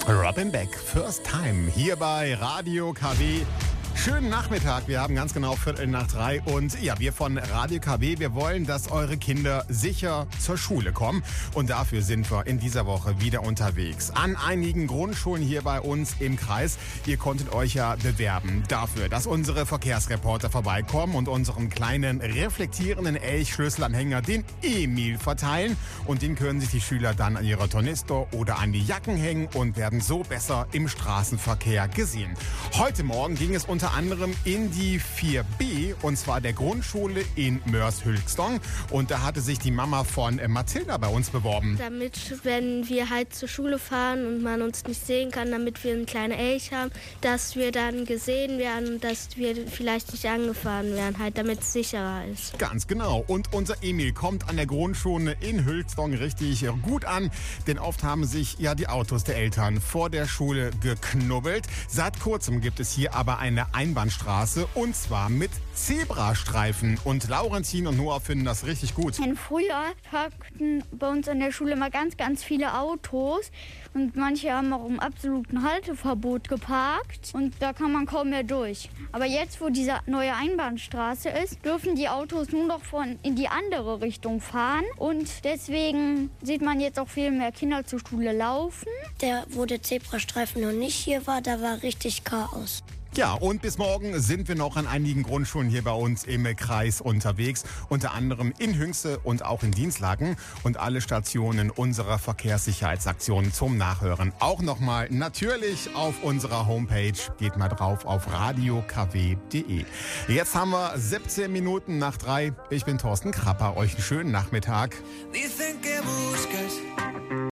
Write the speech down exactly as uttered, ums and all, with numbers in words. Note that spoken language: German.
Robin Beck, First Time, hier bei Radio K W. Schönen Nachmittag, wir haben ganz genau Viertel nach drei und ja, wir von Radio K W, wir wollen, dass eure Kinder sicher zur Schule kommen und dafür sind wir in dieser Woche wieder unterwegs. An einigen Grundschulen hier bei uns im Kreis. Ihr konntet euch ja bewerben dafür, dass unsere Verkehrsreporter vorbeikommen und unseren kleinen reflektierenden Elchschlüsselanhänger, den Emil, verteilen und den können sich die Schüler dann an ihrer Tornister oder an die Jacken hängen und werden so besser im Straßenverkehr gesehen. Heute Morgen ging es unter anderem in die vier B und zwar der Grundschule in Mörs-Hülkstong und da hatte sich die Mama von Mathilda bei uns beworben. Damit, wenn wir halt zur Schule fahren und man uns nicht sehen kann, damit wir einen kleinen Elch haben, dass wir dann gesehen werden und dass wir vielleicht nicht angefahren werden, halt damit es sicherer ist. Ganz genau. Und unser Emil kommt an der Grundschule in Hülkstong richtig gut an, denn oft haben sich ja die Autos der Eltern vor der Schule geknubbelt. Seit kurzem gibt es hier aber eine Einbahnstraße und zwar mit Zebrastreifen. Und Laurentin und Noah finden das richtig gut. Denn früher parkten bei uns an der Schule mal ganz, ganz viele Autos und manche haben auch im absoluten Halteverbot geparkt und da kann man kaum mehr durch. Aber jetzt, wo diese neue Einbahnstraße ist, dürfen die Autos nur noch von in die andere Richtung fahren und deswegen sieht man jetzt auch viel mehr Kinder zur Schule laufen. Der, wo der Zebrastreifen noch nicht hier war, da war richtig Chaos. Ja, und bis morgen sind wir noch an einigen Grundschulen hier bei uns im Kreis unterwegs. Unter anderem in Hünxe und auch in Dienstlaken. Und alle Stationen unserer Verkehrssicherheitsaktion zum Nachhören. Auch nochmal natürlich auf unserer Homepage. Geht mal drauf auf radio k w punkt d e. Jetzt haben wir siebzehn Minuten nach drei. Ich bin Thorsten Krapper. Euch einen schönen Nachmittag. Dicen que buscas